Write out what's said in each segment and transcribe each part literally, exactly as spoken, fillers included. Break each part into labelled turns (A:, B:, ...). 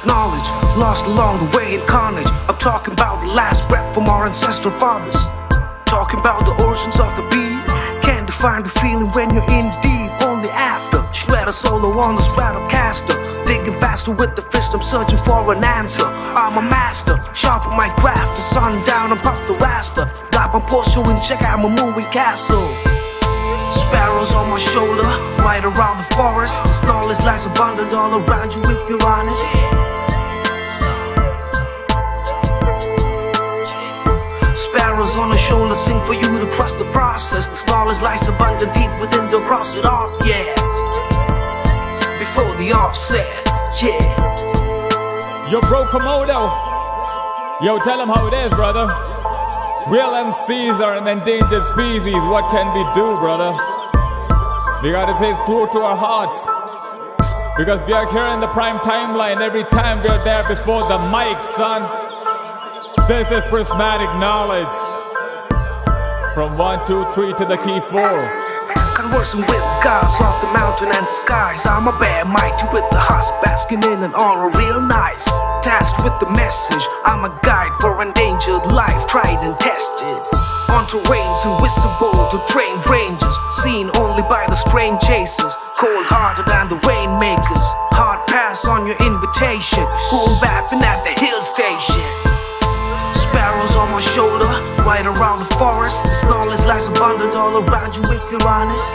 A: knowledge lost along the way in carnage. I'm talking about the last breath from our ancestral fathers. Talking about the origins of the beat. Can't define the feeling when you're in deep. Only after shred a solo on the Stratocaster. Digging faster with the fist, I'm searching for an answer. I'm a master, sharpen my craft. The sun down and puff the raster. Got my Porsche and check out my moving castle. Sparrows on my shoulder, right around the forest. This knowledge lies abundant all around you if you're honest. Sparrows on the shoulder sing for you to trust the process. This knowledge lies abundant deep within the cross it off, yes. Before the offset, yeah.
B: Yo, bro Komodo. Yo, tell him how it is, brother. Real M Cs are an endangered species. What can we do, brother? We gotta stay true to our hearts. Because we are here in the prime timeline. Every time we are there before the mic, son. This is prismatic knowledge. From one, two, three to the key four.
A: Conversing with gods of the mountain and skies. I'm a bear mighty with the husk, basking in an aura real nice. Tasked with the message, I'm a guide for endangered life, tried and tested. On terrains invisible to trained rangers, seen only by the strange chasers. Cold-hearted and the rainmakers. Hard pass on your invitation, full bapping at the hill station. Sparrows on my shoulder, right around the forest. This knowledge lies abundant all around you if you're honest.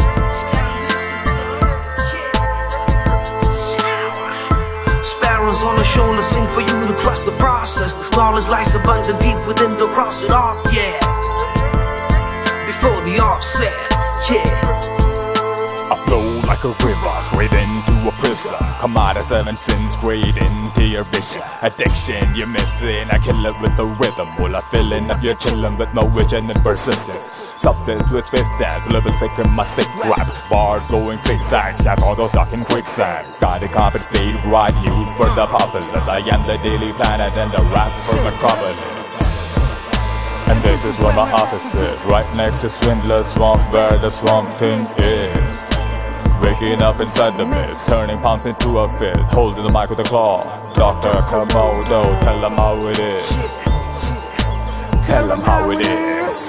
A: Sparrows on the shoulder sing for you to trust the process. This knowledge lies abundant deep within the cross it off, yes. Before the offset, yeah.
B: I flow like a river, straight into a prison. Come out of seven sins, straight into your vision. Addiction, you're missing, I kill it with the rhythm. While I filling up, you're chilling with no vision and persistence. Substance with fist dance, living sick in my sick rap. Bars going zigzag, shaft all those stuck in quicksand. Gotta compensate, right news for the populace. I am the Daily Planet and the rap for Metropolis. And this is where my office is, right next to Swindler's Swamp, where the Swamp Thing is. Waking up inside the mist, turning palms into a fist, holding the mic with a claw. Doctor Komodo, tell him how it is. Tell him how it is.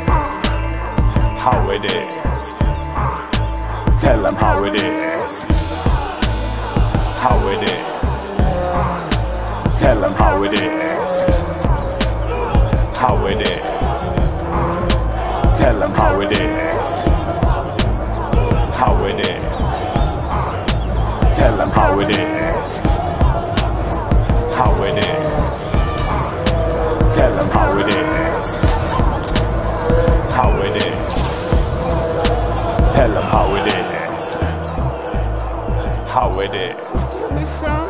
B: How it is. Tell him how it is. How it is. Tell him how it is. How it is. Tell him how it is. How it is. Tell him how it is. How it is. Tell him how it is. How it is. Tell him how it is. How it is.